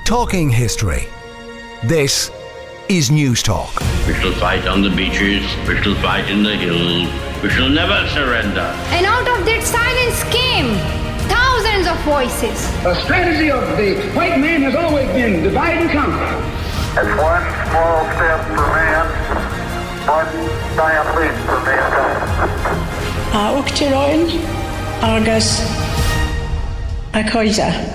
Talking history. This is News Talk. We shall fight on the beaches, we shall fight in the hills, we shall never surrender. And out of that silence came thousands of voices. The strategy of the white man has always been divide and conquer. It's one small step for man, one giant leap for mankind. Uachtaráin agus a Coisa.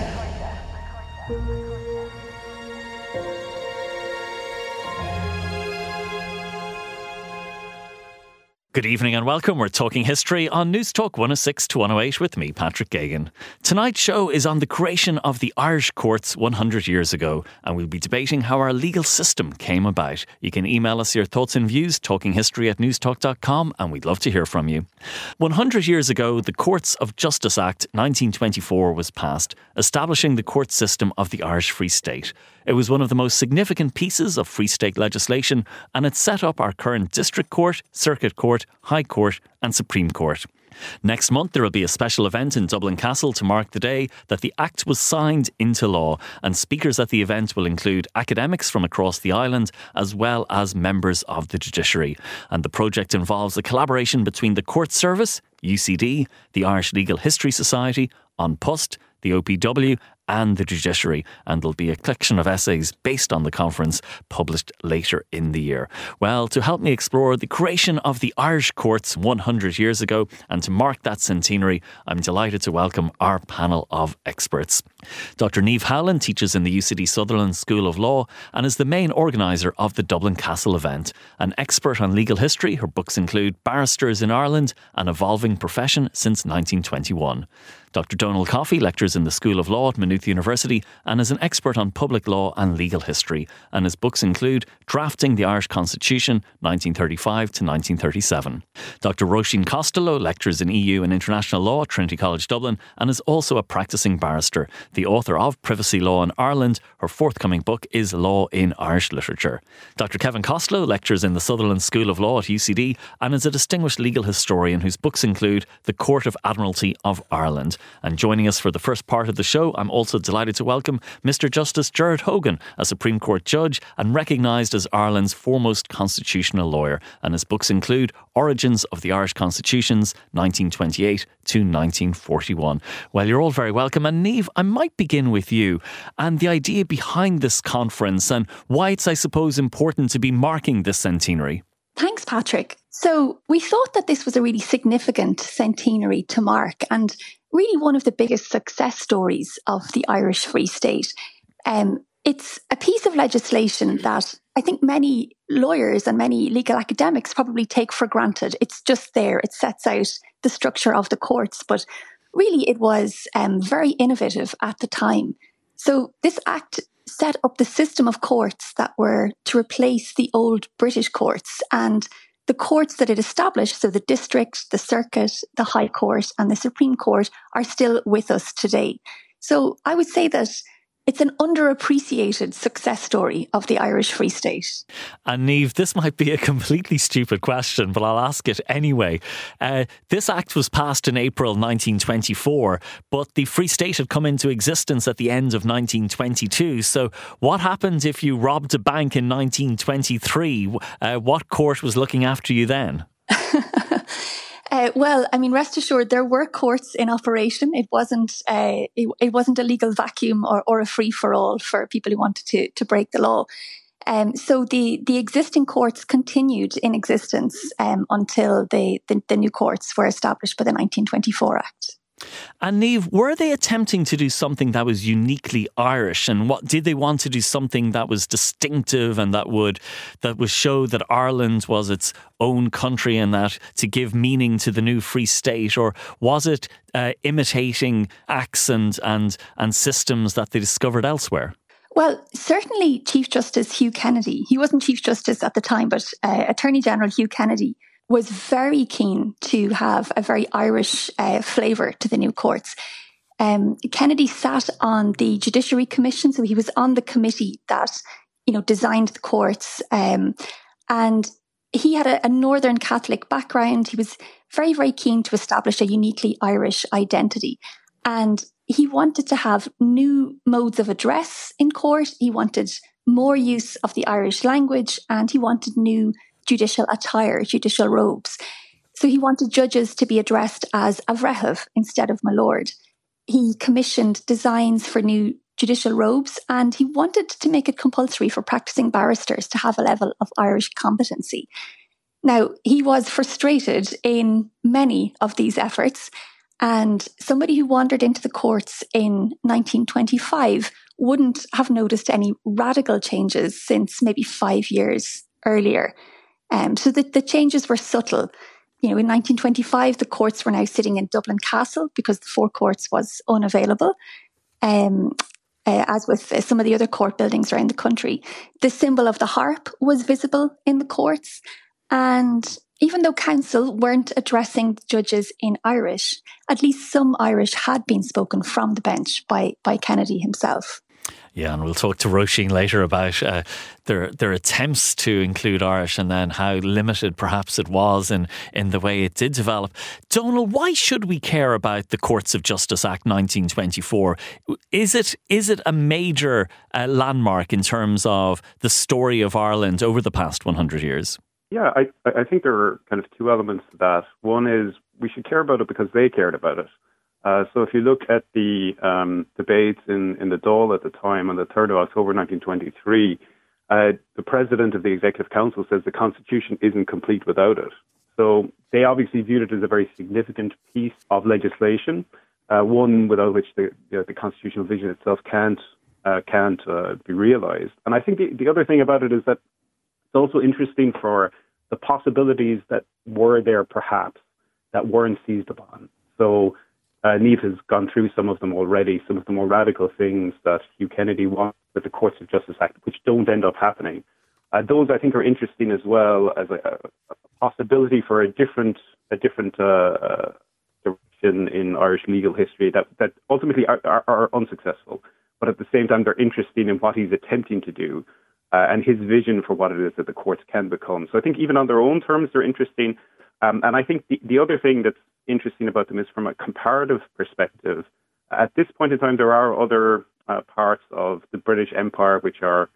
Good evening and welcome. We're talking history on News Talk 106 to 108 with me, Patrick Geoghegan. Tonight's show is on the creation of the Irish courts 100 years ago, and we'll be debating how our legal system came about. You can email us your thoughts and views, talkinghistory@newstalk.com, and we'd love to hear from you. 100 years ago, the Courts of Justice Act 1924 was passed, establishing the court system of the Irish Free State. It was one of the most significant pieces of Free State legislation, and it set up our current District Court, Circuit Court, High Court and Supreme Court. Next month there will be a special event in Dublin Castle to mark the day that the Act was signed into law, and speakers at the event will include academics from across the island as well as members of the judiciary. And the project involves a collaboration between the Court Service, UCD, the Irish Legal History Society, An Post, the OPW and the judiciary, and there'll be a collection of essays based on the conference published later in the year. Well, to help me explore the creation of the Irish courts 100 years ago and to mark that centenary, I'm delighted to welcome our panel of experts. Dr. Niamh Howlin teaches in the UCD Sutherland School of Law and is the main organiser of the Dublin Castle event. An expert on legal history, her books include Barristers in Ireland, An Evolving Profession Since 1921. Dr. Donal Coffey lectures in the School of Law at Maynooth University and is an expert on public law and legal history, and his books include Drafting the Irish Constitution 1935 to 1937. Dr. Roisin Costello lectures in EU and International Law at Trinity College Dublin and is also a practising barrister. The author of Privacy Law in Ireland, her forthcoming book is Law in Irish Literature. Dr. Kevin Costello lectures in the Sutherland School of Law at UCD and is a distinguished legal historian whose books include The Court of Admiralty of Ireland. And joining us for the first part of the show, I'm also delighted to welcome Mr. Justice Gerard Hogan, a Supreme Court judge and recognised as Ireland's foremost constitutional lawyer. And his books include Origins of the Irish Constitutions, 1928 to 1941. Well, you're all very welcome. And Niamh, I might begin with you and the idea behind this conference and why it's, I suppose, important to be marking this centenary. Thanks, Patrick. So we thought that this was a really significant centenary to mark and really one of the biggest success stories of the Irish Free State. It's a piece of legislation that I think many lawyers and many legal academics probably take for granted. It's just there. It sets out the structure of the courts, but really it was very innovative at the time. So this act set up the system of courts that were to replace the old British courts, and the courts that it established, so the district, the circuit, the High Court and the Supreme Court, are still with us today. So I would say that it's an underappreciated success story of the Irish Free State. And Niamh, this might be a completely stupid question, but I'll ask it anyway. This act was passed in April 1924, but the Free State had come into existence at the end of 1922. So what happened if you robbed a bank in 1923? What court was looking after you then? Well, I mean, rest assured, there were courts in operation. It wasn't a legal vacuum or a free-for-all for people who wanted to break the law. So the existing courts continued in existence until the new courts were established by the 1924 Act. And Niamh, were they attempting to do something that was uniquely Irish? And what did they want to do something that was distinctive and that would show that Ireland was its own country and that to give meaning to the new Free State? Or was it imitating acts and systems that they discovered elsewhere? Well, certainly Chief Justice Hugh Kennedy, he wasn't Chief Justice at the time, but Attorney General Hugh Kennedy was very keen to have a very Irish flavour to the new courts. Kennedy sat on the Judiciary Commission, so he was on the committee that, designed the courts. And he had a Northern Catholic background. He was very, very keen to establish a uniquely Irish identity. And he wanted to have new modes of address in court. He wanted more use of the Irish language, and he wanted new judicial attire, judicial robes. So he wanted judges to be addressed as Avrehav instead of my lord. He commissioned designs for new judicial robes, and he wanted to make it compulsory for practicing barristers to have a level of Irish competency. Now, he was frustrated in many of these efforts, and somebody who wandered into the courts in 1925 wouldn't have noticed any radical changes since maybe 5 years earlier. So the changes were subtle. In 1925, the courts were now sitting in Dublin Castle because the Four Courts was unavailable, as with some of the other court buildings around the country. The symbol of the harp was visible in the courts. And even though counsel weren't addressing the judges in Irish, at least some Irish had been spoken from the bench by Kennedy himself. Yeah, and we'll talk to Roisin later about their attempts to include Irish and then how limited perhaps it was in the way it did develop. Donal, why should we care about the Courts of Justice Act 1924? Is it a major landmark in terms of the story of Ireland over the past 100 years? Yeah, I think there are kind of two elements to that. One is we should care about it because they cared about it. So if you look at the debates in the Dáil at the time on the 3rd of October 1923, the president of the Executive Council says the Constitution isn't complete without it. So they obviously viewed it as a very significant piece of legislation, one without which the constitutional vision itself can't be realised. And I think the other thing about it is that it's also interesting for the possibilities that were there perhaps that weren't seized upon. So Niamh has gone through some of them already, some of the more radical things that Hugh Kennedy wanted with the Courts of Justice Act, which don't end up happening. Those, I think, are interesting as well as a possibility for a different direction in Irish legal history that ultimately are unsuccessful. But at the same time, they're interesting in what he's attempting to do and his vision for what it is that the courts can become. So I think even on their own terms, they're interesting. And I think the other thing that's interesting about them is from a comparative perspective. At this point in time, there are other parts of the British Empire which are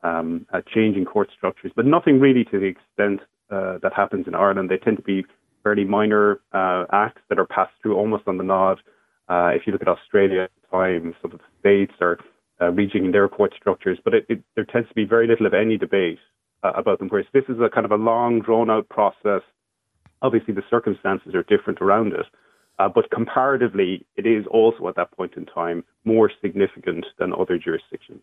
changing court structures, but nothing really to the extent that happens in Ireland. They tend to be fairly minor acts that are passed through almost on the nod. If you look at Australia at the time, some of the states are reaching their court structures, but there tends to be very little of any debate about them, whereas this is a kind of a long, drawn-out process. Obviously, the circumstances are different around it, but comparatively, it is also at that point in time more significant than other jurisdictions.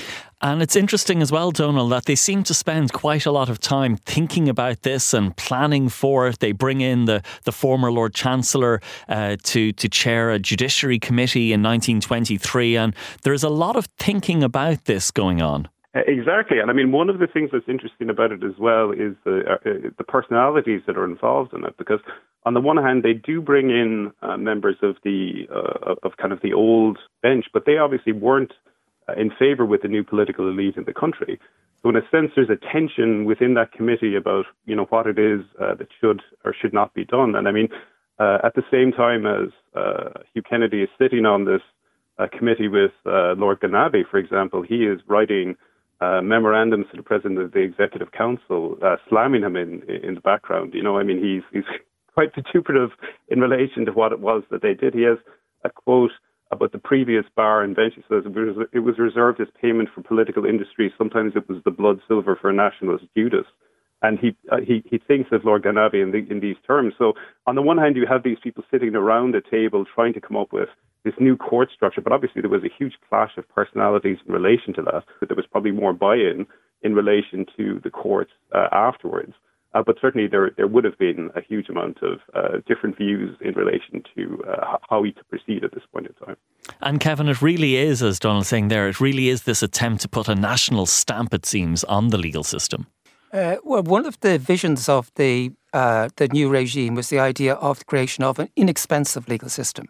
And it's interesting as well, Donal, that they seem to spend quite a lot of time thinking about this and planning for it. They bring in the former Lord Chancellor to chair a judiciary committee in 1923, and there's a lot of thinking about this going on. Exactly. And I mean, one of the things that's interesting about it as well is the personalities that are involved in it, because on the one hand, they do bring in members of kind of the old bench, but they obviously weren't in favour with the new political elite in the country. So in a sense, there's a tension within that committee about, what it is that should or should not be done. And I mean, at the same time as Hugh Kennedy is sitting on this committee with Lord Ganabe, for example, he is writing memorandums to the President of the Executive Council, slamming him in the background. I mean, he's quite vituperative in relation to what it was that they did. He has a quote about the previous bar invention. He says it was reserved as payment for political industry. Sometimes it was the blood silver for a nationalist Judas. And he thinks of Lord Ganabe in these terms. So on the one hand, you have these people sitting around a table trying to come up with this new court structure, but obviously there was a huge clash of personalities in relation to that. But there was probably more buy-in in relation to the courts afterwards. But certainly there would have been a huge amount of different views in relation to how we to proceed at this point in time. And Kevin, it really is, as Donald's saying there, it really is this attempt to put a national stamp, it seems, on the legal system. Well, one of the visions of the new regime was the idea of the creation of an inexpensive legal system.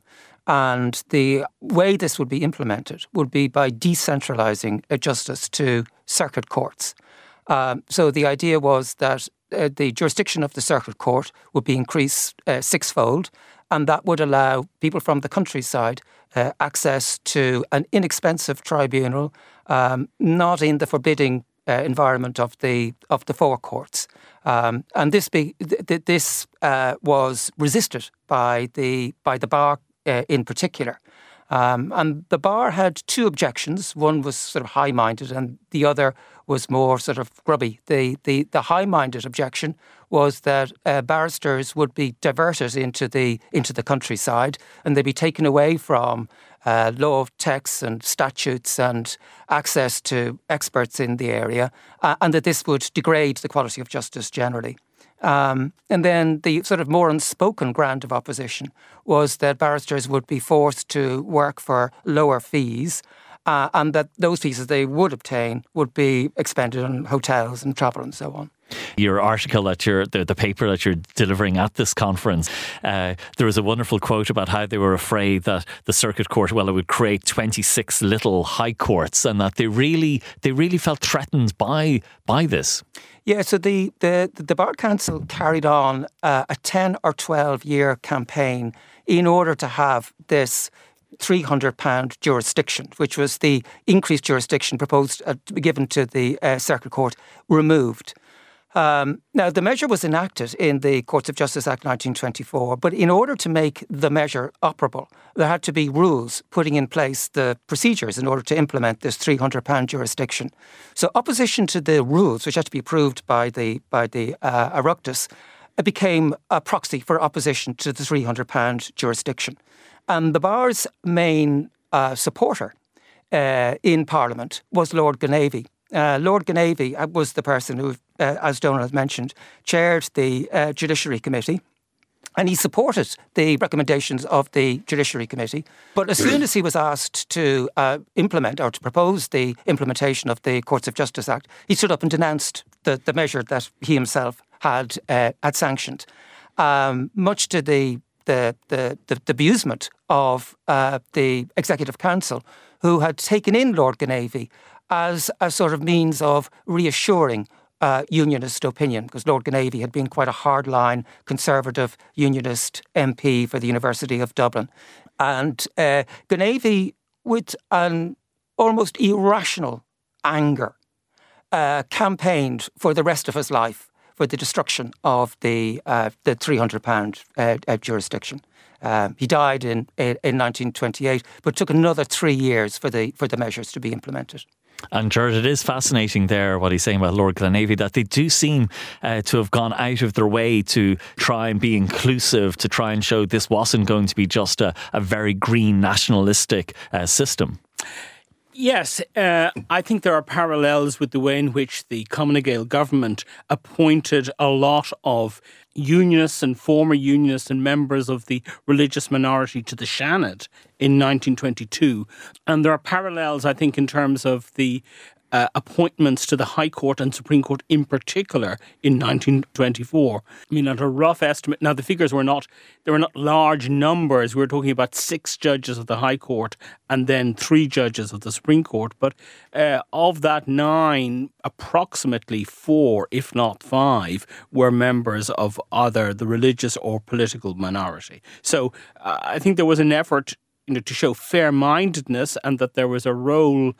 And the way this would be implemented would be by decentralising justice to circuit courts. So the idea was that the jurisdiction of the circuit court would be increased sixfold, and that would allow people from the countryside access to an inexpensive tribunal, not in the forbidding environment of the forecourts. And this was resisted by the bar in particular. And the bar had two objections. One was sort of high-minded and the other was more sort of grubby. The high-minded objection was that barristers would be diverted into the countryside and they'd be taken away from law texts and statutes and access to experts in the area, and that this would degrade the quality of justice generally. And then the sort of more unspoken ground of opposition was that barristers would be forced to work for lower fees, and that those fees that they would obtain would be expended on hotels and travel and so on. Your article that the paper that you're delivering at this conference, there was a wonderful quote about how they were afraid that the Circuit Court, it would create 26 little high courts, and that they really felt threatened by this. Yeah, so the Bar Council carried on a 10 or 12 year campaign in order to have this £300 jurisdiction, which was the increased jurisdiction proposed to be given to the Circuit Court, removed. Now, the measure was enacted in the Courts of Justice Act 1924, but in order to make the measure operable, there had to be rules putting in place the procedures in order to implement this £300 jurisdiction. So opposition to the rules, which had to be approved by the Oireachtas, became a proxy for opposition to the £300 jurisdiction. And the Bar's main supporter in Parliament was Lord Ghenavey. Lord Ghenavey was the person who, as Donald mentioned, chaired the Judiciary Committee, and he supported the recommendations of the Judiciary Committee. But as soon as he was asked to implement or to propose the implementation of the Courts of Justice Act, he stood up and denounced the measure that he himself had sanctioned, much to the abusement of the Executive Council, who had taken in Lord Ghenavey as a sort of means of reassuring unionist opinion, because Lord Ghenavey had been quite a hardline conservative unionist MP for the University of Dublin. And Ghenavey, with an almost irrational anger, campaigned for the rest of his life for the destruction of the £300 jurisdiction. He died in 1928, but took another 3 years for the measures to be implemented. And Gerard, it is fascinating there what he's saying about Lord Ghenavey, that they do seem to have gone out of their way to try and be inclusive, to try and show this wasn't going to be just a very green nationalistic system. Yes, I think there are parallels with the way in which the Common Gael government appointed a lot of unionists and former unionists and members of the religious minority to the Seanad in 1922. And there are parallels, I think, in terms of the appointments to the High Court and Supreme Court in particular in 1924. I mean, at a rough estimate, now the figures were not large numbers. We were talking about 6 judges of the High Court and then 3 judges of the Supreme Court. But of that 9, approximately 4, if not 5, were members of either the religious or political minority. So I think there was an effort to show fair-mindedness, and that there was a role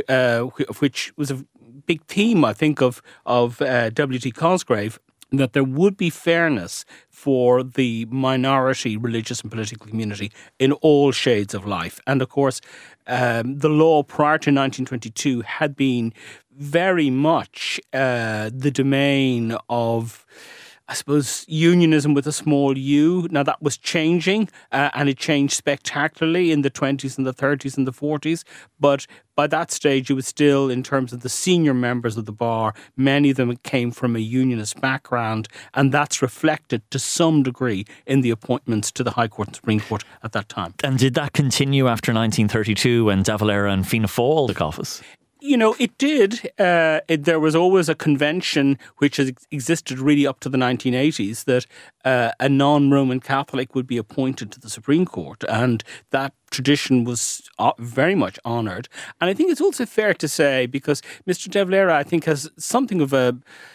which was a big theme, I think, of W.T. Cosgrave, that there would be fairness for the minority religious and political community in all shades of life. And of course, the law prior to 1922 had been very much the domain of, I suppose, unionism with a small u. Now, that was changing, and it changed spectacularly in the 20s and the 30s and the 40s. But by that stage, it was still, in terms of the senior members of the bar, many of them came from a unionist background, and that's reflected to some degree in the appointments to the High Court and Supreme Court at that time. And did that continue after 1932 when De Valera and Fianna Fáil took office? You know, it did. There was always a convention which has existed really up to the 1980s that a non-Roman Catholic would be appointed to the Supreme Court, and that tradition was very much honoured. And I think it's also fair to say, because Mr. De Valera, I think, has something of a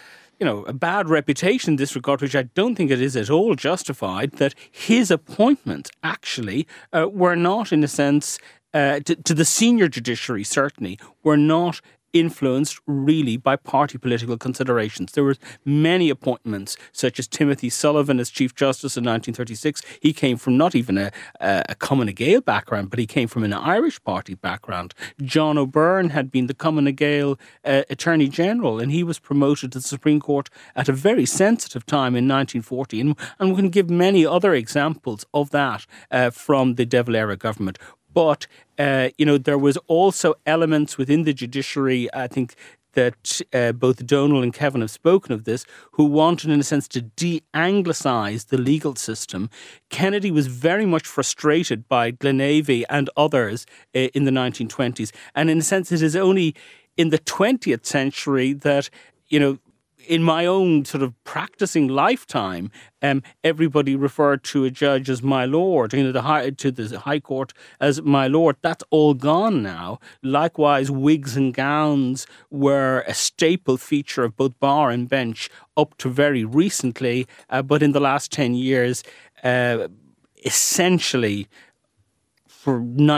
a bad reputation in this regard, which I don't think it is at all justified, that his appointments actually were not, in a sense, to the senior judiciary certainly, were not influenced really by party political considerations. There were many appointments, such as Timothy Sullivan as Chief Justice in 1936. He came from not even a Cumann Gael background, but he came from an Irish party background. John O'Byrne had been the Cumann Gael Attorney General, and he was promoted to the Supreme Court at a very sensitive time in 1940. And we can give many other examples of that from the De Valera government. But, there was also elements within the judiciary, I think, that both Donald and Kevin have spoken of this, who wanted, in a sense, to de-Anglicise the legal system. Kennedy was very much frustrated by Glenavy and others in the 1920s. And in a sense, it is only in the 20th century that, in my own sort of practicing lifetime, everybody referred to a judge as my lord, to the High Court as my lord. That's all gone now. Likewise, wigs and gowns were a staple feature of both bar and bench up to very recently, but in the last 10 years, essentially, for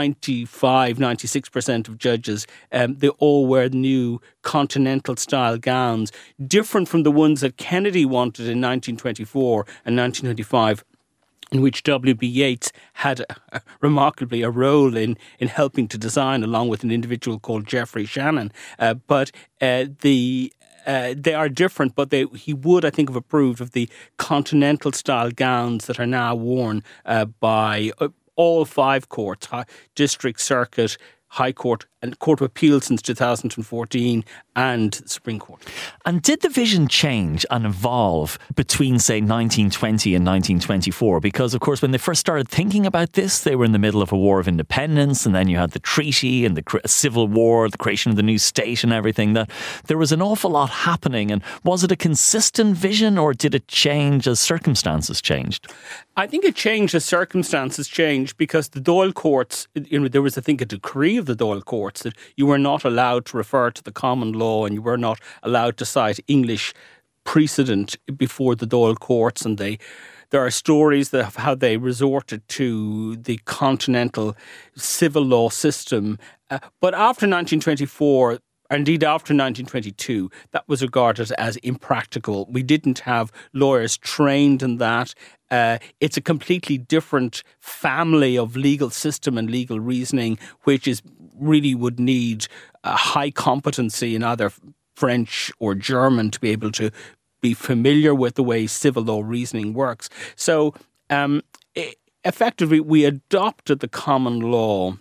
96% of judges, they all wear new continental-style gowns, different from the ones that Kennedy wanted in 1924 and 1925, in which W.B. Yeats had remarkably a role in helping to design, along with an individual called Geoffrey Shannon. But they are different, but he would, I think, have approved of the continental-style gowns that are now worn by all 5 courts, District, Circuit, High Court and Court of Appeal since 2014 and Supreme Court. And did the vision change and evolve between, say, 1920 and 1924? Because, of course, when they first started thinking about this, they were in the middle of a war of independence, and then you had the treaty and the Civil War, the creation of the new state and everything. That there was an awful lot happening. And was it a consistent vision, or did it change as circumstances changed? I think it changed as circumstances changed, because the Dáil courts, there was, I think, a decree of the Dáil courts that you were not allowed to refer to the common law, and you were not allowed to cite English precedent before the Dáil courts. And there are stories of how they resorted to the continental civil law system. But after 1924, indeed after 1922, that was regarded as impractical. We didn't have lawyers trained in that. It's a completely different family of legal system and legal reasoning, which really would need a high competency in either French or German to be able to be familiar with the way civil law reasoning works. So effectively, we adopted the common law.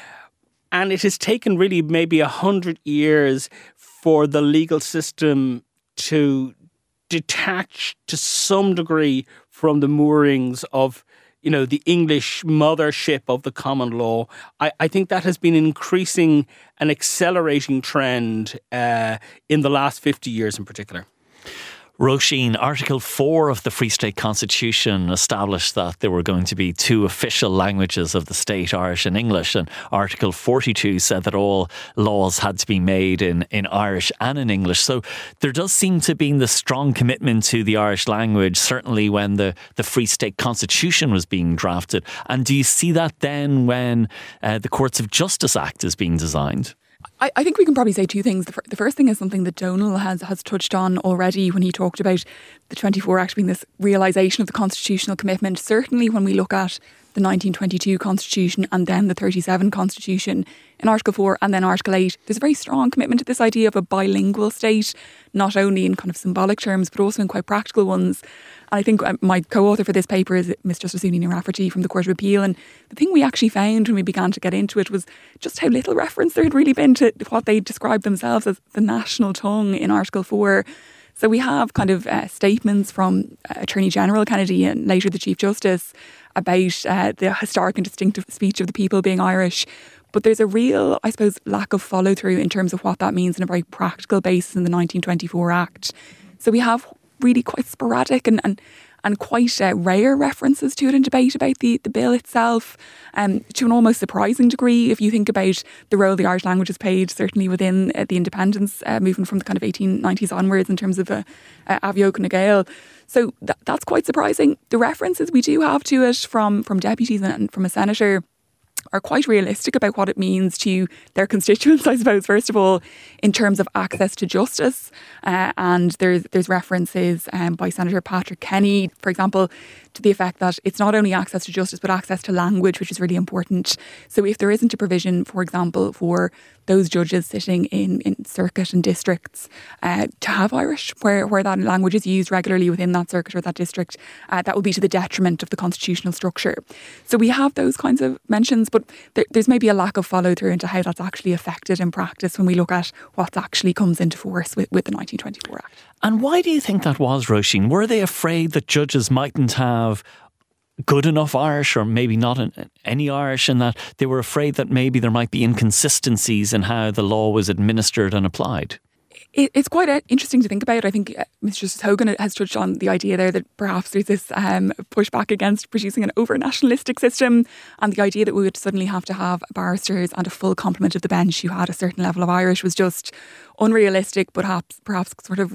And it has taken really maybe 100 years for the legal system to detach to some degree from the moorings of, the English mothership of the common law. I think that has been an accelerating trend in the last 50 years in particular. Roisin, Article 4 of the Free State Constitution established that there were going to be 2 official languages of the state, Irish and English, and Article 42 said that all laws had to be made in Irish and in English. So there does seem to be the strong commitment to the Irish language, certainly when the Free State Constitution was being drafted. And do you see that then when the Courts of Justice Act is being designed? I think we can probably say 2 things. The first thing is something that Donald has touched on already when he talked about the 24 Act being this realisation of the constitutional commitment. Certainly when we look at the 1922 Constitution and then the 37 Constitution in Article 4 and then Article 8, there's a very strong commitment to this idea of a bilingual state, not only in kind of symbolic terms, but also in quite practical ones. And I think my co-author for this paper is Miss Justice Unina Rafferty from the Court of Appeal. And the thing we actually found when we began to get into it was just how little reference there had really been to what they described themselves as the national tongue in Article 4. So we have kind of statements from Attorney General Kennedy and later the Chief Justice about the historic and distinctive speech of the people being Irish. But there's a real, I suppose, lack of follow through in terms of what that means on a very practical basis in the 1924 Act. So we have really quite sporadic and and quite rare references to it in debate about the bill itself, to an almost surprising degree if you think about the role the Irish language has played, certainly within the independence movement from the kind of 1890s onwards in terms of Aviog na Gael. So that's quite surprising. The references we do have to it from deputies and from a senator are quite realistic about what it means to their constituents, I suppose, first of all, in terms of access to justice. And there's references by Senator Patrick Kenny, for example, to the effect that it's not only access to justice, but access to language, which is really important. So if there isn't a provision, for example, for those judges sitting in circuit and districts to have Irish, where that language is used regularly within that circuit or that district, that will be to the detriment of the constitutional structure. So we have those kinds of mentions, but there's maybe a lack of follow through into how that's actually affected in practice when we look at what actually comes into force with the 1924 Act. And why do you think that was, Roisin? Were they afraid that judges mightn't have good enough Irish, or maybe not any Irish, and that they were afraid that maybe there might be inconsistencies in how the law was administered and applied? It's quite interesting to think about. I think Mr. Justice Hogan has touched on the idea there that perhaps there's this pushback against producing an over-nationalistic system, and the idea that we would suddenly have to have barristers and a full complement of the bench who had a certain level of Irish was just unrealistic, but perhaps sort of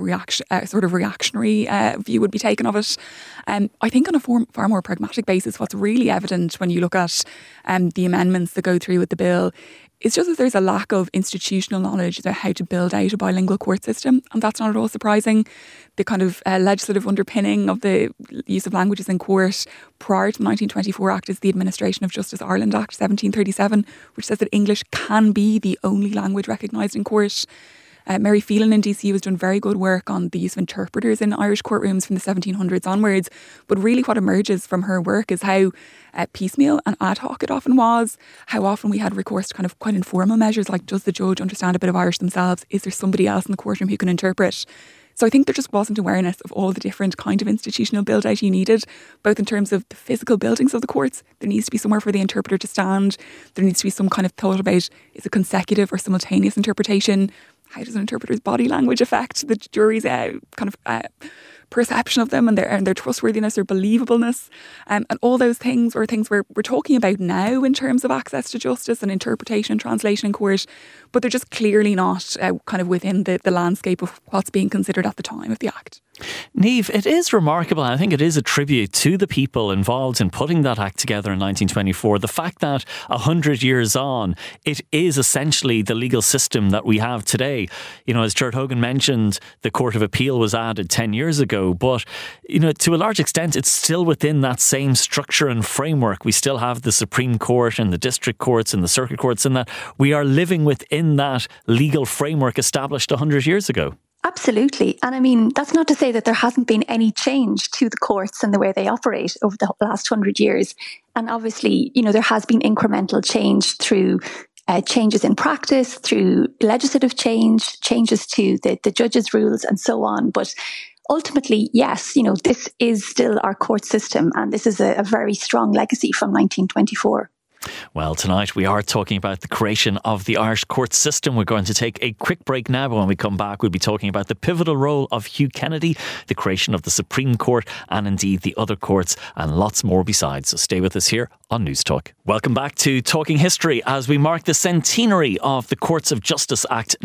reactionary view would be taken of it. I think on a far more pragmatic basis, what's really evident when you look at the amendments that go through with the bill, it's just that there's a lack of institutional knowledge about how to build out a bilingual court system, and that's not at all surprising. The kind of legislative underpinning of the use of languages in court prior to the 1924 Act is the Administration of Justice Ireland Act 1737, which says that English can be the only language recognised in court. Mary Phelan in DCU has done very good work on the use of interpreters in Irish courtrooms from the 1700s onwards. But really what emerges from her work is how piecemeal and ad hoc it often was, how often we had recourse to kind of quite informal measures like, does the judge understand a bit of Irish themselves? Is there somebody else in the courtroom who can interpret? So I think there just wasn't awareness of all the different kind of institutional build-out you needed, both in terms of the physical buildings of the courts. There needs to be somewhere for the interpreter to stand. There needs to be some kind of thought about, is it consecutive or simultaneous interpretation? How does an interpreter's body language affect the jury's kind of perception of them and their trustworthiness or believableness? And all those things are things we're talking about now in terms of access to justice and interpretation and translation in court, but they're just clearly not kind of within the landscape of what's being considered at the time of the Act. Niamh, it is remarkable, and I think it is a tribute to the people involved in putting that Act together in 1924. The fact that 100 years on, it is essentially the legal system that we have today. You know, as Gerard Hogan mentioned, the Court of Appeal was added 10 years ago, but, you know, to a large extent, it's still within that same structure and framework. We still have the Supreme Court and the district courts and the circuit courts, and that we are living within that legal framework established 100 years ago. Absolutely. And I mean, that's not to say that there hasn't been any change to the courts and the way they operate over the last 100 years. And obviously, you know, there has been incremental change through changes in practice, through legislative changes to the judges' rules and so on. But ultimately, yes, you know, this is still our court system, and this is a very strong legacy from 1924. Well, tonight we are talking about the creation of the Irish court system. We're going to take a quick break now, but when we come back, we'll be talking about the pivotal role of Hugh Kennedy, the creation of the Supreme Court, and indeed the other courts, and lots more besides. So stay with us here on News Talk. Welcome back to Talking History as we mark the centenary of the Courts of Justice Act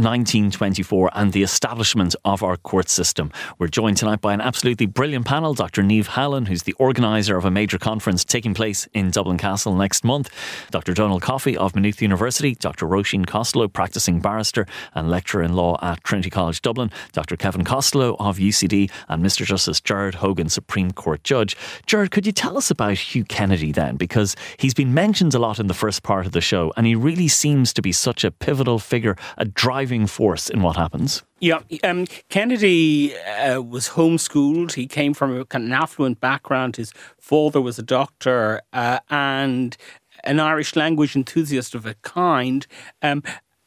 1924 and the establishment of our court system. We're joined tonight by an absolutely brilliant panel. Dr. Niamh Howlin, who's the organiser of a major conference taking place in Dublin Castle next month. Dr. Donald Coffey of Maynooth University, Dr. Roisin Costello, practising barrister and lecturer in law at Trinity College Dublin, Dr. Kevin Costello of UCD, and Mr. Justice Gerard Hogan, Supreme Court Judge. Gerard, could you tell us about Hugh Kennedy then? Because he's been mentioned a lot in the first part of the show, and he really seems to be such a pivotal figure, a driving force in what happens. Yeah, Kennedy was homeschooled. He came from a kind of an affluent background. His father was a doctor and an Irish language enthusiast of a kind. And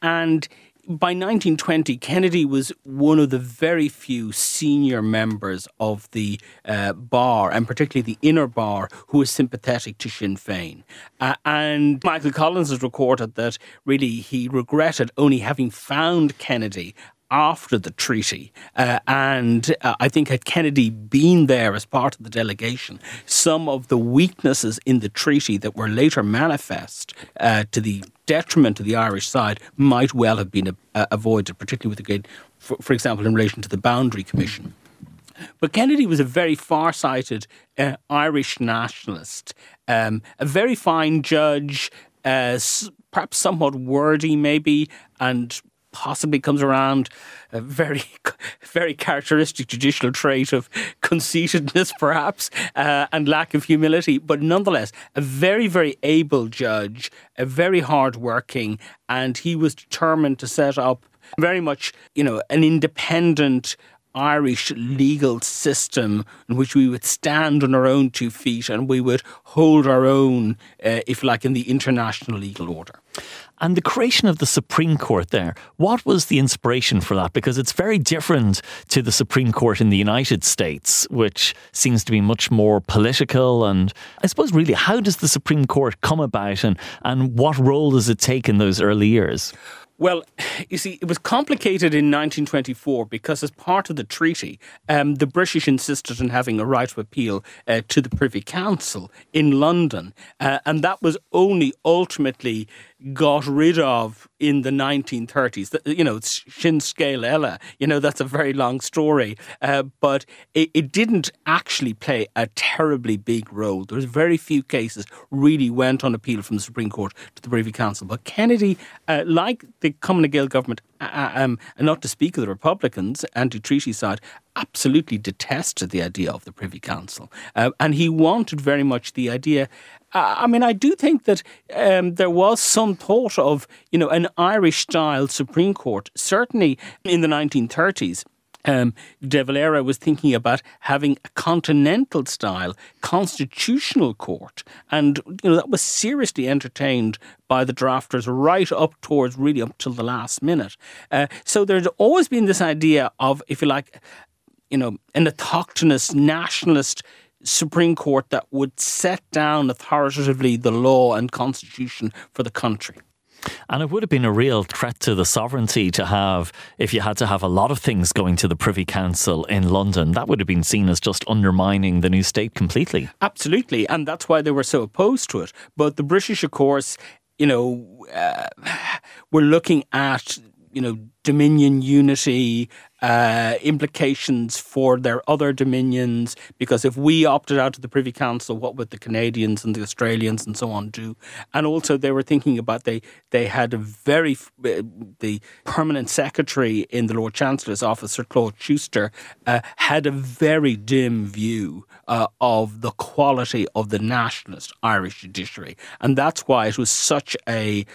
by 1920, Kennedy was one of the very few senior members of the bar, and particularly the inner bar, who was sympathetic to Sinn Féin. And Michael Collins has recorded that really he regretted only having found Kennedy after the treaty, and I think had Kennedy been there as part of the delegation, some of the weaknesses in the treaty that were later manifest to the detriment of the Irish side might well have been avoided, particularly with for example, in relation to the Boundary Commission. But Kennedy was a very far-sighted Irish nationalist, a very fine judge, perhaps somewhat wordy maybe, and possibly comes around a very, very characteristic judicial trait of conceitedness, perhaps, and lack of humility. But nonetheless, a very, very able judge, a very hard-working, and he was determined to set up very much, an independent Irish legal system in which we would stand on our own 2 feet and we would hold our own, if you like, in the international legal order. And the creation of the Supreme Court there, what was the inspiration for that? Because it's very different to the Supreme Court in the United States, which seems to be much more political. And I suppose really, how does the Supreme Court come about and what role does it take in those early years? Well, you see, it was complicated in 1924 because as part of the treaty, the British insisted on having a right of appeal to the Privy Council in London. And that was only ultimately got rid of in the 1930s. It's Shin Scéal Ella. That's a very long story. But it didn't actually play a terribly big role. There was very few cases really went on appeal from the Supreme Court to the Privy Council. But Kennedy, like the Cumann na Gael government, and not to speak of the Republicans, anti-treaty side, absolutely detested the idea of the Privy Council. And he wanted very much the idea. I do think that there was some thought of, an Irish-style Supreme Court, certainly in the 1930s. De Valera was thinking about having a continental-style constitutional court. And, that was seriously entertained by the drafters right up till the last minute. So there's always been this idea of, if you like, an autochthonous nationalist Supreme Court that would set down authoritatively the law and constitution for the country. And it would have been a real threat to the sovereignty to have, if you had to have a lot of things going to the Privy Council in London, that would have been seen as just undermining the new state completely. Absolutely. And that's why they were so opposed to it. But the British, of course, were looking at, dominion unity, implications for their other dominions, because if we opted out of the Privy Council, what would the Canadians and the Australians and so on do? And also they were thinking about, they had the permanent secretary in the Lord Chancellor's office, Sir Claude Schuster, had a very dim view of the quality of the nationalist Irish judiciary. And that's why it was such a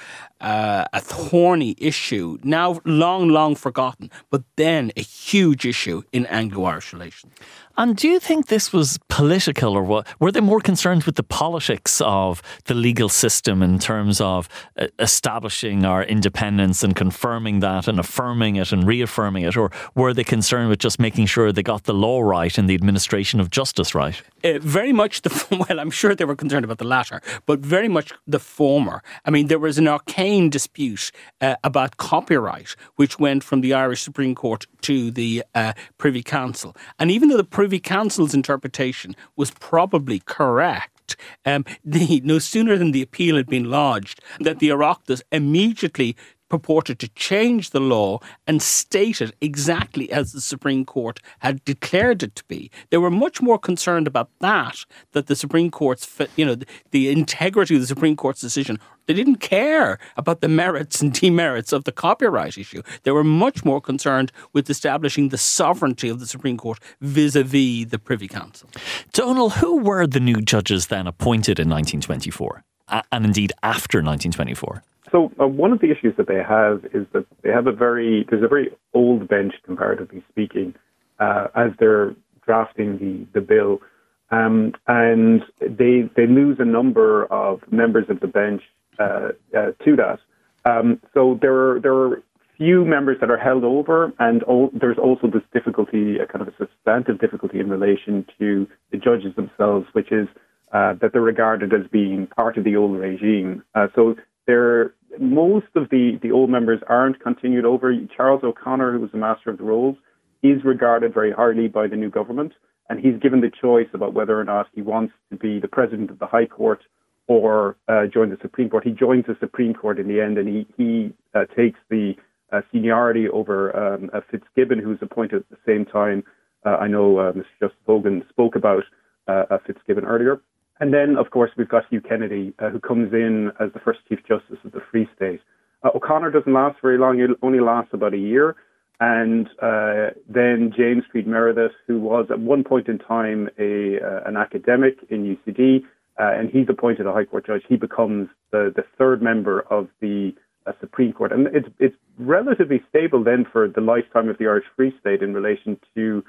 thorny issue, now long forgotten, but then a huge issue in Anglo-Irish relations. And do you think this was political, or what? Were they more concerned with the politics of the legal system in terms of establishing our independence and confirming that and affirming it and reaffirming it? Or were they concerned with just making sure they got the law right and the administration of justice right? Very much I'm sure they were concerned about the latter, but very much the former. I mean, there was an arcane dispute about copyright, which went from the Irish Supreme Court to the Privy Council. And even though the Privy Council's interpretation was probably correct, no sooner than the appeal had been lodged, that the Oireachtas immediately purported to change the law and state it exactly as the Supreme Court had declared it to be. They were much more concerned about that the Supreme Court's, the integrity of the Supreme Court's decision. They didn't care about the merits and demerits of the copyright issue. They were much more concerned with establishing the sovereignty of the Supreme Court vis-a-vis the Privy Council. Donal, who were the new judges then appointed in 1924 and indeed after 1924? So one of the issues that they have is that they have there's a very old bench, comparatively speaking, as they're drafting the bill, and they lose a number of members of the bench to that. So there are few members that are held over, and there's also this difficulty, a kind of a substantive difficulty in relation to the judges themselves, which is that they're regarded as being part of the old regime. So most of the old members aren't continued over. Charles O'Connor, who was the Master of the Rolls, is regarded very highly by the new government, and he's given the choice about whether or not he wants to be the President of the High Court or join the Supreme Court. He joins the Supreme Court in the end, and he takes the seniority over Fitzgibbon, who's appointed at the same time. I know Mr. Justice Hogan spoke about Fitzgibbon earlier. And then, of course, we've got Hugh Kennedy, who comes in as the first Chief Justice of the Free State. O'Connor doesn't last very long. It only lasts about a year. And then James Street Meredith, who was at one point in time an academic in UCD, and he's appointed a High Court judge. He becomes the third member of the Supreme Court. And it's relatively stable then for the lifetime of the Irish Free State in relation to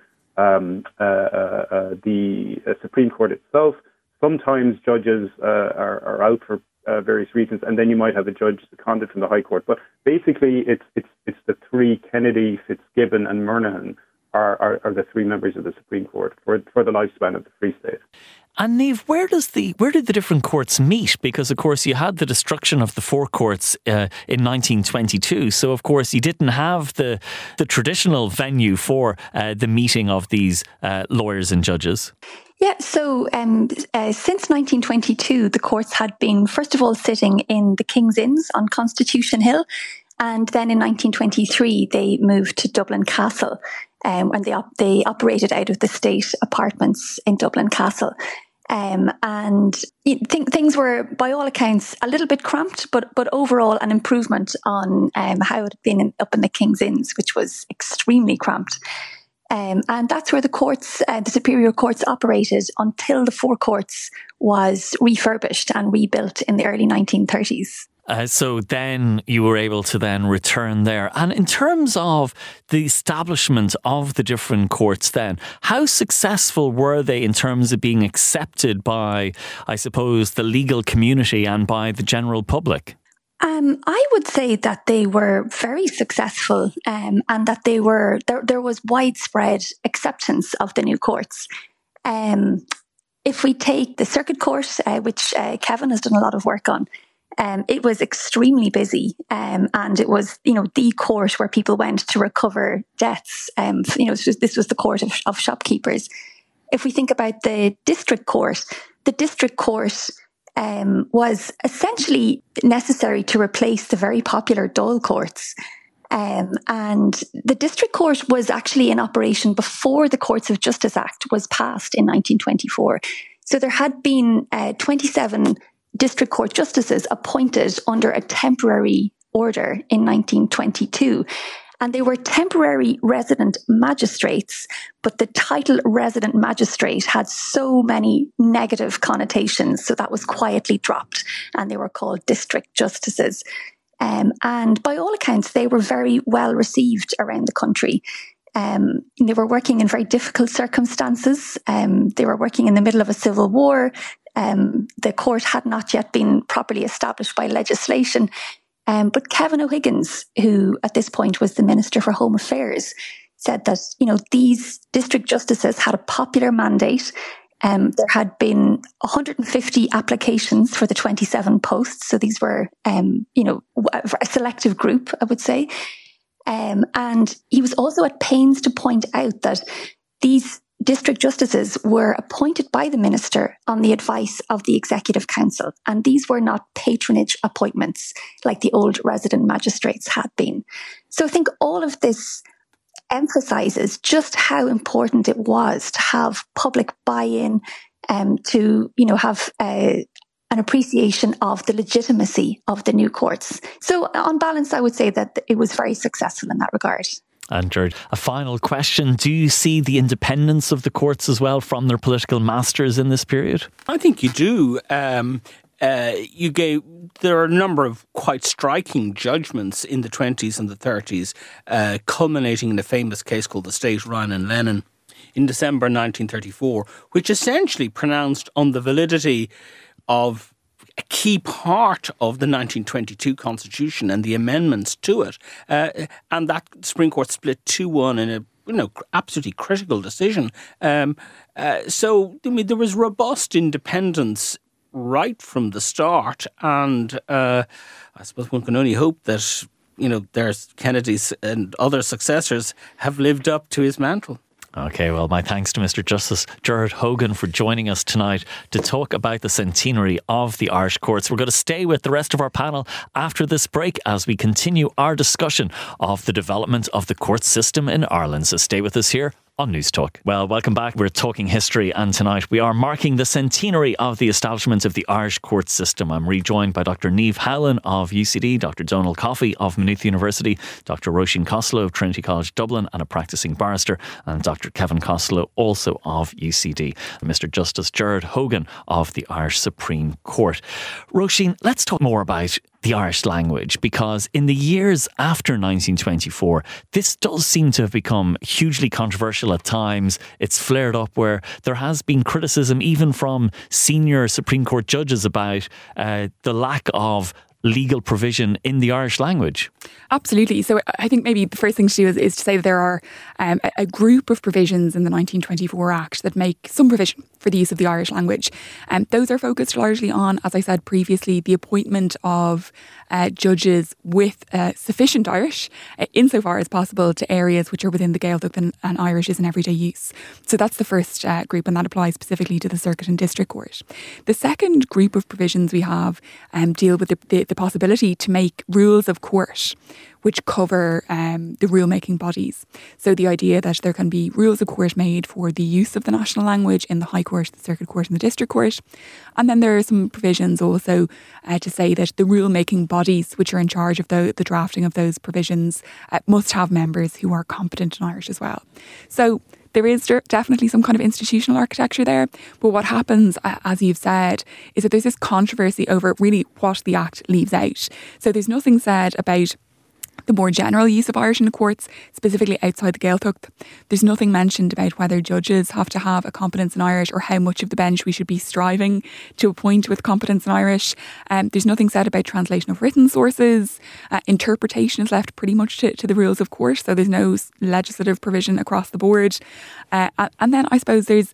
the Supreme Court itself. Sometimes judges are out for various reasons, and then you might have a judge seconded from the High Court. But basically, it's the three: Kennedy, Fitzgibbon, and Murnaghan are the three members of the Supreme Court for the lifespan of the Free State. And Niamh, where did the different courts meet? Because, of course, you had the destruction of the four courts in 1922. So, of course, you didn't have the traditional venue for the meeting of these lawyers and judges. Yeah, so since 1922, the courts had been, first of all, sitting in the King's Inns on Constitution Hill. And then in 1923, they moved to Dublin Castle. And they operated out of the state apartments in Dublin Castle. And things were, by all accounts, a little bit cramped, but overall an improvement on how it had been up in the King's Inns, which was extremely cramped. And that's where the Superior Courts operated until the Four Courts was refurbished and rebuilt in the early 1930s. So then you were able to then return there. And in terms of the establishment of the different courts then, how successful were they in terms of being accepted by, I suppose, the legal community and by the general public? I would say that they were very successful and that there was widespread acceptance of the new courts. If we take the Circuit Court, which Kevin has done a lot of work on, it was extremely busy, and it was, the court where people went to recover debts. This was the court of shopkeepers. If we think about the district court was essentially necessary to replace the very popular Dáil courts. And the district court was actually in operation before the Courts of Justice Act was passed in 1924. So there had been 27 district court justices appointed under a temporary order in 1922. And they were temporary resident magistrates, but the title resident magistrate had so many negative connotations, so that was quietly dropped, and they were called district justices. And by all accounts, they were very well received around the country. They were working in very difficult circumstances. They were working in the middle of a civil war. The court had not yet been properly established by legislation. But Kevin O'Higgins, who at this point was the Minister for Home Affairs, said that, these district justices had a popular mandate. There had been 150 applications for the 27 posts. So these were, a selective group, I would say. And he was also at pains to point out that these district justices were appointed by the minister on the advice of the Executive Council. And these were not patronage appointments like the old resident magistrates had been. So I think all of this emphasizes just how important it was to have public buy-in, to, have an appreciation of the legitimacy of the new courts. So on balance, I would say that it was very successful in that regard. Andrew, a final question. Do you see the independence of the courts as well from their political masters in this period? I think you do. There are a number of quite striking judgments in the 20s and the 30s, culminating in a famous case called the State Ryan and Lennon in December 1934, which essentially pronounced on the validity of a key part of the 1922 Constitution and the amendments to it. And that Supreme Court split 2-1 in a absolutely critical decision. So there was robust independence right from the start. And I suppose one can only hope that, there's Kennedy's and other successors have lived up to his mantle. Okay, well, my thanks to Mr. Justice Gerard Hogan for joining us tonight to talk about the centenary of the Irish courts. We're going to stay with the rest of our panel after this break as we continue our discussion of the development of the court system in Ireland. So stay with us here on News Talk. Well, welcome back. We're talking history, and tonight we are marking the centenary of the establishment of the Irish court system. I'm rejoined by Dr. Niamh Howlin of UCD, Dr. Donal Coffey of Maynooth University, Dr. Roisin Costello of Trinity College Dublin and a practising barrister, and Dr. Kevin Costello, also of UCD, and Mr. Justice Gerard Hogan of the Irish Supreme Court. Roisin, let's talk more about the Irish language, because in the years after 1924, this does seem to have become hugely controversial at times. It's flared up where there has been criticism even from senior Supreme Court judges about the lack of legal provision in the Irish language. Absolutely. So I think maybe the first thing to do is to say that there are a group of provisions in the 1924 Act that make some provision for the use of the Irish language. Those are focused largely on, as I said previously, the appointment of judges with sufficient Irish, insofar as possible, to areas which are within the Gaeltacht and Irish is in everyday use. So that's the first group, and that applies specifically to the Circuit and District Court. The second group of provisions we have deal with the possibility to make rules of court which cover the rule-making bodies. So the idea that there can be rules of court made for the use of the national language in the High Court, the Circuit Court and the District Court. And then there are some provisions also to say that the rule-making bodies which are in charge of the drafting of those provisions must have members who are competent in Irish as well. So there is definitely some kind of institutional architecture there. But what happens, as you've said, is that there's this controversy over really what the Act leaves out. So there's nothing said about the more general use of Irish in the courts, specifically outside the Gaeltacht. There's nothing mentioned about whether judges have to have a competence in Irish or how much of the bench we should be striving to appoint with competence in Irish. There's nothing said about translation of written sources. Interpretation is left pretty much to the rules of court, so there's no legislative provision across the board. And then I suppose there's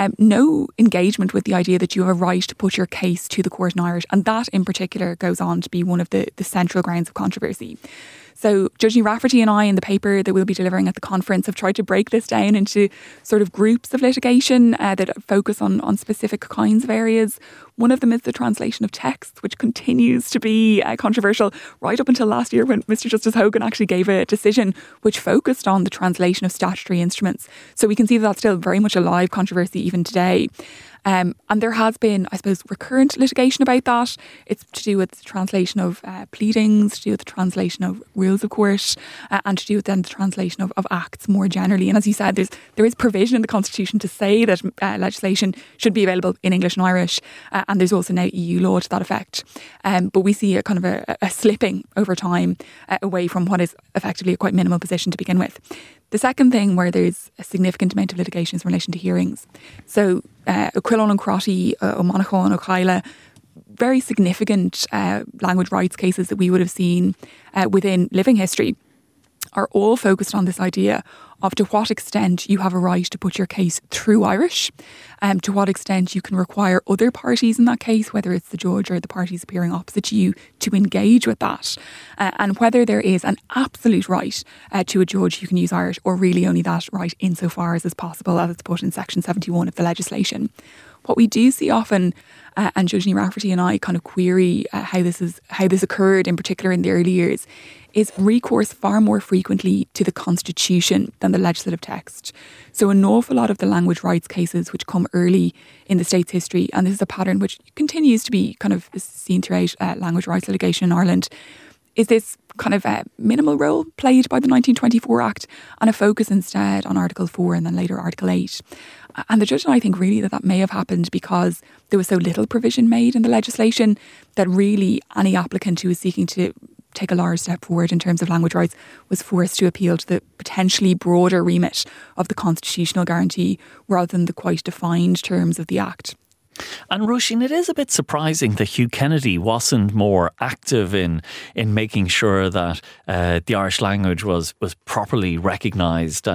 no engagement with the idea that you have a right to put your case to the court in Irish, and that in particular goes on to be one of the central grounds of controversy. So Judge Ní Rafferty and I, in the paper that we'll be delivering at the conference, have tried to break this down into sort of groups of litigation that focus on specific kinds of areas. One of them is the translation of text, which continues to be controversial right up until last year when Mr. Justice Hogan actually gave a decision which focused on the translation of statutory instruments. So we can see that that's still very much a live controversy even today. And there has been, I suppose, recurrent litigation about that. It's to do with the translation of pleadings, to do with the translation of rules of court, and to do with then the translation of acts more generally. And as you said, there is provision in the Constitution to say that legislation should be available in English and Irish, and there's also now EU law to that effect. But we see a kind of a slipping over time away from what is effectively a quite minimal position to begin with. The second thing where there's a significant amount of litigation is in relation to hearings. So Quillan and Crotty, O'Monaghan and O'Kyla, very significant language rights cases that we would have seen within living history are all focused on this idea of to what extent you have a right to put your case through Irish, to what extent you can require other parties in that case, whether it's the judge or the parties appearing opposite you, to engage with that, and whether there is an absolute right to a judge who can use Irish, or really only that right insofar as is possible, as it's put in Section 71 of the legislation. What we do see often, and Judge Ní Rafferty and I kind of query how this occurred, in particular in the early years, is recourse far more frequently to the Constitution than the legislative text. So an awful lot of the language rights cases which come early in the state's history, and this is a pattern which continues to be kind of seen throughout language rights litigation in Ireland, is this kind of minimal role played by the 1924 Act and a focus instead on Article 4 and then later Article 8. And the judge and I think really that may have happened because there was so little provision made in the legislation that really any applicant who was seeking to take a large step forward in terms of language rights was forced to appeal to the potentially broader remit of the constitutional guarantee rather than the quite defined terms of the Act. And Roisin, it is a bit surprising that Hugh Kennedy wasn't more active in making sure that the Irish language was properly recognised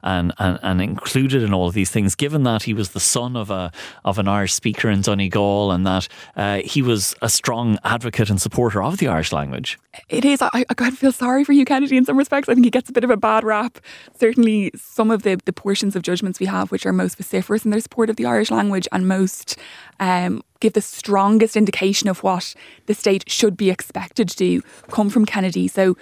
and included in all of these things, given that he was the son of an Irish speaker in Donegal and that he was a strong advocate and supporter of the Irish language. It is. I kind of feel sorry for Hugh Kennedy in some respects. I think he gets a bit of a bad rap. Certainly some of the portions of judgments we have which are most vociferous in their support of the Irish language and most give the strongest indication of what the state should be expected to do come from Kennedy. So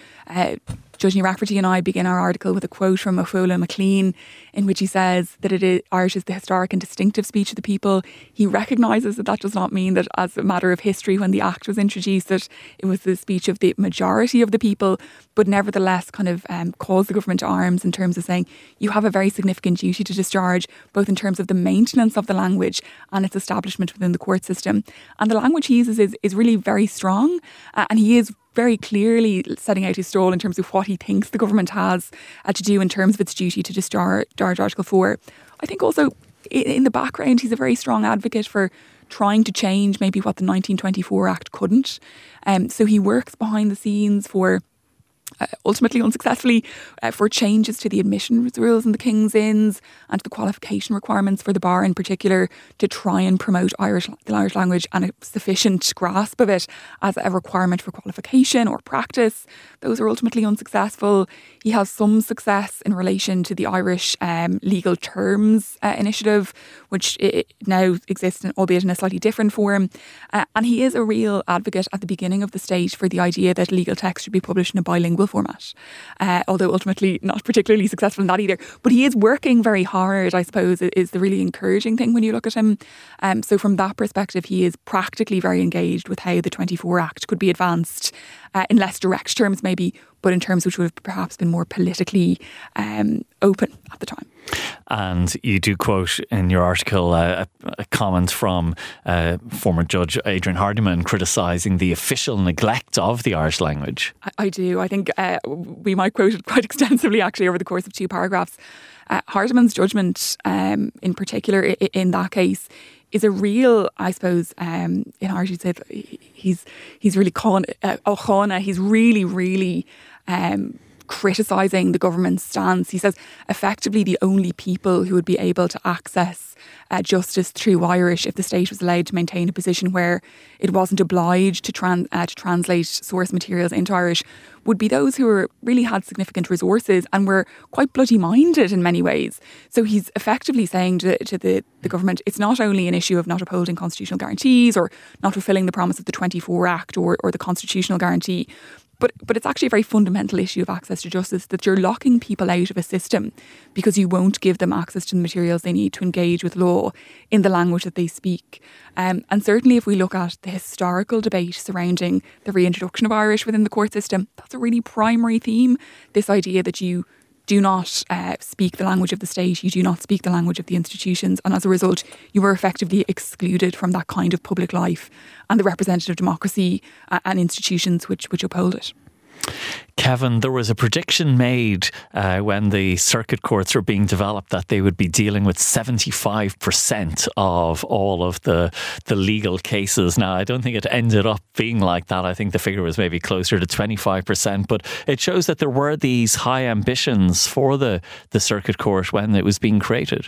Judge Ní Rafferty and I begin our article with a quote from O'Fola MacLean in which he says that Irish is the historic and distinctive speech of the people. He recognises that does not mean that as a matter of history when the Act was introduced that it was the speech of the majority of the people, but nevertheless kind of calls the government to arms in terms of saying you have a very significant duty to discharge, both in terms of the maintenance of the language and its establishment within the court system. And the language he uses is really very strong, and he is very clearly setting out his stall in terms of what he thinks the government has to do in terms of its duty to discharge Article 4. I think also in the background he's a very strong advocate for trying to change maybe what the 1924 Act couldn't. So he works behind the scenes for ultimately unsuccessfully for changes to the admissions rules in the King's Inns and to the qualification requirements for the bar in particular to try and promote the Irish language and a sufficient grasp of it as a requirement for qualification or practice. Those are ultimately unsuccessful. He has some success in relation to the Irish Legal Terms Initiative, which now exists, albeit in a slightly different form. And he is a real advocate at the beginning of the stage for the idea that legal text should be published in a bilingual format, although ultimately not particularly successful in that either. But he is working very hard, I suppose, is the really encouraging thing when you look at him. So from that perspective, he is practically very engaged with how the 24 Act could be advanced in less direct terms maybe, but in terms which would have perhaps been more politically open at the time. And you do quote in your article a comment from former Judge Adrian Hardiman criticising the official neglect of the Irish language. I do. I think we might quote it quite extensively actually over the course of 2 paragraphs. Hardiman's judgment in particular in that case is a real, I suppose, in Irish you'd say he's really O'Chana, he's really criticising the government's stance. He says effectively the only people who would be able to access justice through Irish if the state was allowed to maintain a position where it wasn't obliged to translate source materials into Irish would be those who really had significant resources and were quite bloody minded in many ways. So he's effectively saying to the government, it's not only an issue of not upholding constitutional guarantees or not fulfilling the promise of the 24 Act or the constitutional guarantee, but it's actually a very fundamental issue of access to justice, that you're locking people out of a system because you won't give them access to the materials they need to engage with law in the language that they speak. And certainly if we look at the historical debate surrounding the reintroduction of Irish within the court system, that's a really primary theme, this idea that you do not speak the language of the state, you do not speak the language of the institutions, and as a result you were effectively excluded from that kind of public life and the representative democracy and institutions which uphold it. Kevin, there was a prediction made when the circuit courts were being developed that they would be dealing with 75% of all of the legal cases. Now, I don't think it ended up being like that. I think the figure was maybe closer to 25%, but it shows that there were these high ambitions for the circuit court when it was being created.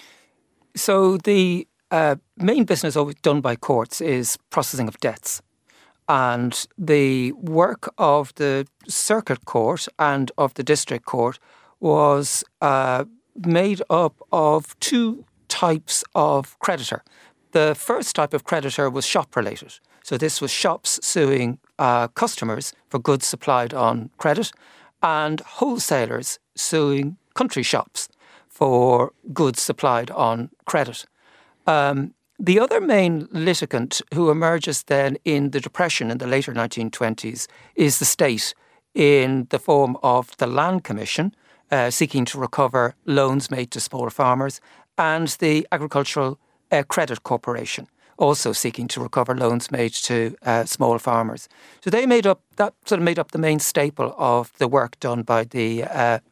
So the main business always done by courts is processing of debts. And the work of the circuit court and of the district court was made up of 2 types of creditor. The first type of creditor was shop related. So this was shops suing customers for goods supplied on credit and wholesalers suing country shops for goods supplied on credit. The other main litigant who emerges then in the Depression in the later 1920s is the state in the form of the Land Commission, seeking to recover loans made to small farmers, and the Agricultural Credit Corporation, also seeking to recover loans made to small farmers. So they made up the main staple of the work done by the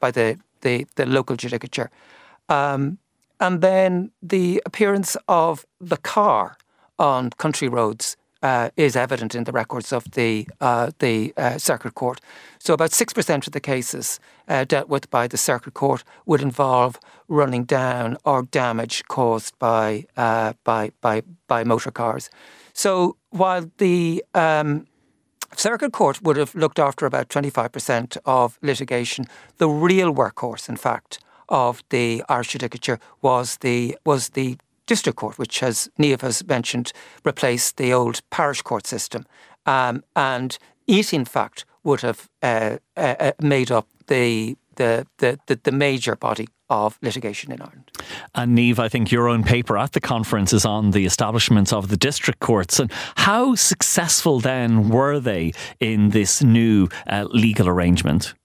local judicature. And then the appearance of the car on country roads is evident in the records of the Circuit Court. So about 6% of the cases dealt with by the Circuit Court would involve running down or damage caused by motor cars. So while the Circuit Court would have looked after about 25% of litigation, the real workhorse, in fact, of the Irish Judicature was the District Court, which, as Niamh has mentioned, replaced the old parish court system. And it, in fact, would have made up the major body of litigation in Ireland. And Niamh, I think your own paper at the conference is on the establishment of the district courts. And how successful then were they in this new legal arrangement?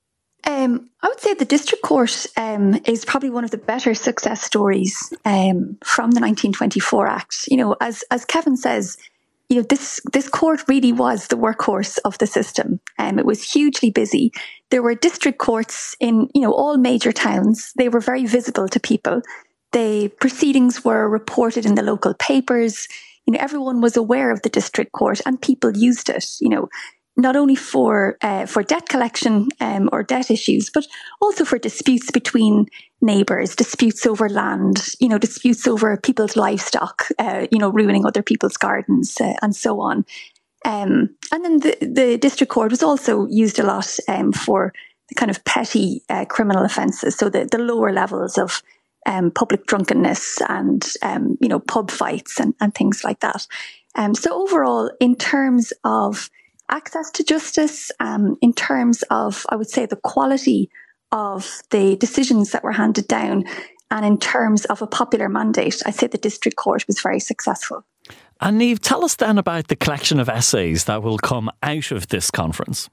I would say the District Court is probably one of the better success stories from the 1924 Act. You know, as Kevin says, you know, this court really was the workhorse of the system. It was hugely busy. There were district courts in, you know, all major towns. They were very visible to people. The proceedings were reported in the local papers. You know, everyone was aware of the district court and people used it, you know, not only for debt collection or debt issues, but also for disputes between neighbours, disputes over land, you know, disputes over people's livestock, you know, ruining other people's gardens and so on. And then the district court was also used a lot for the kind of petty criminal offences, so the lower levels of public drunkenness and, you know, pub fights and things like that. So overall, in terms of access to justice, in terms of, I would say, the quality of the decisions that were handed down, and in terms of a popular mandate, I'd say the district court was very successful. And Niamh, tell us then about the collection of essays that will come out of this conference.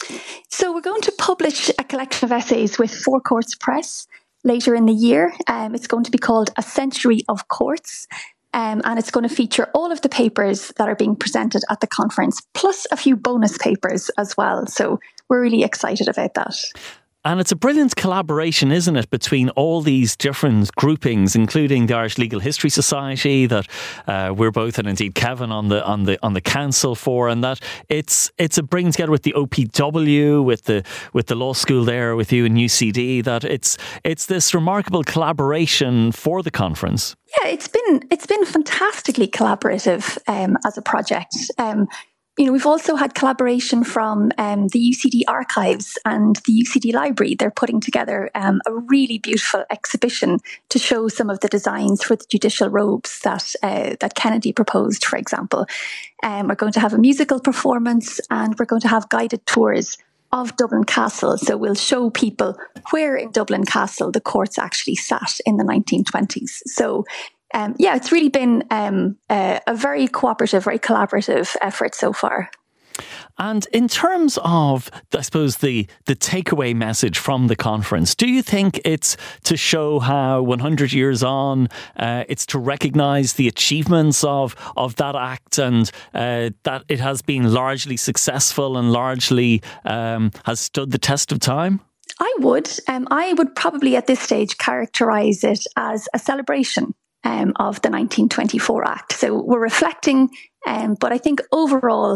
So we're going to publish a collection of essays with Four Courts Press later in the year. It's going to be called A Century of Courts. And it's going to feature all of the papers that are being presented at the conference, plus a few bonus papers as well. So we're really excited about that. And it's a brilliant collaboration, isn't it, between all these different groupings, including the Irish Legal History Society that we're both, and indeed Kevin, on the council for, and that it's a bringing together with the OPW, with the law school there, with you and UCD. That it's this remarkable collaboration for the conference. Yeah, it's been fantastically collaborative as a project. You know, we've also had collaboration from the UCD Archives and the UCD Library. They're putting together a really beautiful exhibition to show some of the designs for the judicial robes that Kennedy proposed, for example. We're going to have a musical performance, and we're going to have guided tours of Dublin Castle. So we'll show people where in Dublin Castle the courts actually sat in the 1920s. So yeah, it's really been a very cooperative, very collaborative effort so far. And in terms of, I suppose, the takeaway message from the conference, do you think it's to show how 100 years on, it's to recognise the achievements of that act, and that it has been largely successful and largely has stood the test of time? I would probably at this stage characterise it as a celebration of the 1924 Act. So we're reflecting, but I think overall,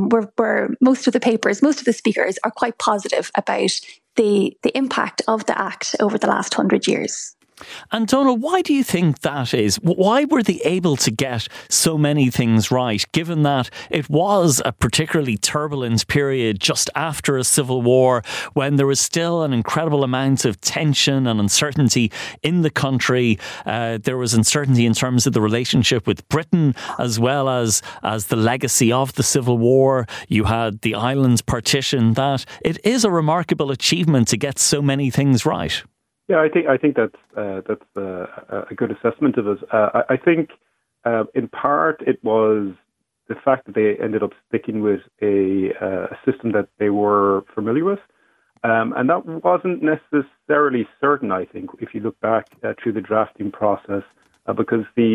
most of the speakers are quite positive about the impact of the Act over the last 100 years. And Donal, why do you think that is? Why were they able to get so many things right, given that it was a particularly turbulent period just after a civil war, when there was still an incredible amount of tension and uncertainty in the country? There was uncertainty in terms of the relationship with Britain, as well as the legacy of the Civil War. You had the island's partition. That it is a remarkable achievement to get so many things right. Yeah, I think that's a good assessment of it. I think in part it was the fact that they ended up sticking with a system that they were familiar with, and that wasn't necessarily certain. I think if you look back through the drafting process, because the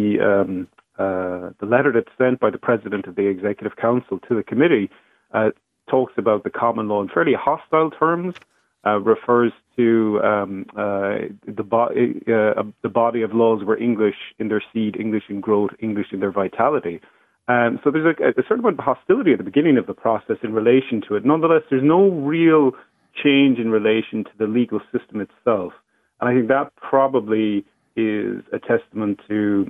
letter that's sent by the president of the Executive Council to the committee talks about the common law in fairly hostile terms. refers to the body of laws were English in their seed, English in growth, English in their vitality. So there's a certain amount of hostility at the beginning of the process in relation to it. Nonetheless, there's no real change in relation to the legal system itself. And I think that probably is a testament to,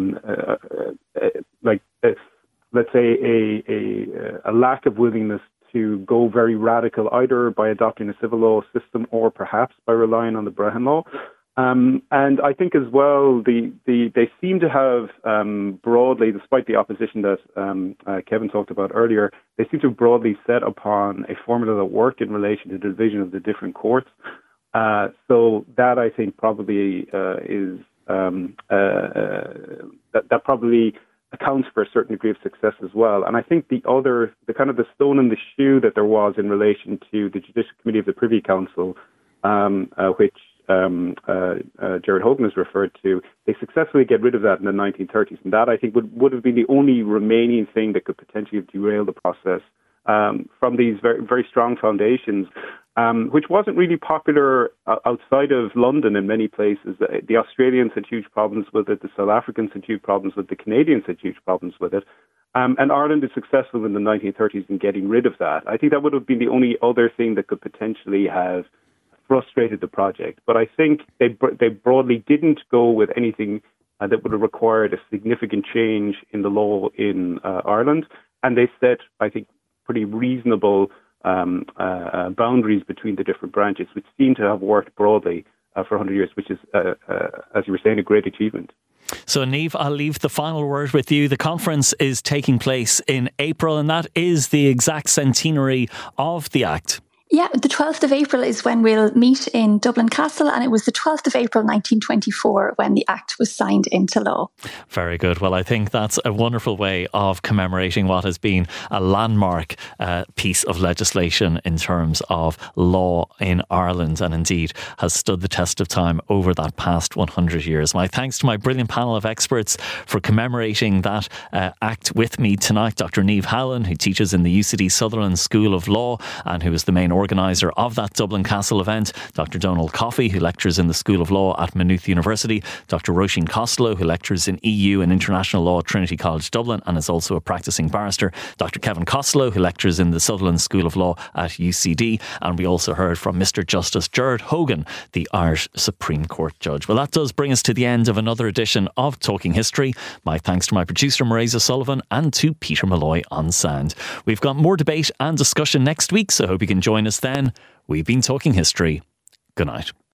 let's say, a lack of willingness to go very radical, either by adopting a civil law system or perhaps by relying on the Brehon Law. And I think as well, they seem to have broadly, despite the opposition that Kevin talked about earlier, they seem to have broadly set upon a formula that worked in relation to the division of the different courts. So that I think probably is that probably accounts for a certain degree of success as well. And I think the kind of the stone in the shoe that there was in relation to the Judicial Committee of the Privy Council, which Gerard Hogan has referred to, they successfully get rid of that in the 1930s. And that, I think, would have been the only remaining thing that could potentially have derailed the process from these very, very strong foundations, which wasn't really popular outside of London in many places. The Australians had huge problems with it. The South Africans had huge problems with it. The Canadians had huge problems with it. And Ireland is successful in the 1930s in getting rid of that. I think that would have been the only other thing that could potentially have frustrated the project. But I think they broadly didn't go with anything that would have required a significant change in the law in Ireland. And they set, I think, pretty reasonable boundaries between the different branches, which seem to have worked broadly for 100 years, which is, as you were saying, a great achievement. So, Niamh, I'll leave the final word with you. The conference is taking place in April, and that is the exact centenary of the Act. Yeah, the 12th of April is when we'll meet in Dublin Castle, and it was the 12th of April 1924 when the Act was signed into law. Very good. Well, I think that's a wonderful way of commemorating what has been a landmark piece of legislation in terms of law in Ireland, and indeed has stood the test of time over that past 100 years. My thanks to my brilliant panel of experts for commemorating that Act with me tonight. Dr. Niamh Howlin, who teaches in the UCD Sutherland School of Law and who is the main organiser of that Dublin Castle event, Dr. Donald Coffey, who lectures in the School of Law at Maynooth University, Dr. Roisin Costello, who lectures in EU and International Law at Trinity College Dublin and is also a practising barrister, Dr. Kevin Costello, who lectures in the Sutherland School of Law at UCD, and we also heard from Mr. Justice Gerard Hogan, the Irish Supreme Court Judge. Well, that does bring us to the end of another edition of Talking History. My thanks to my producer Marisa Sullivan and to Peter Malloy on sound. We've got more debate and discussion next week, so I hope you can join us then. We've been Talking History. Good night.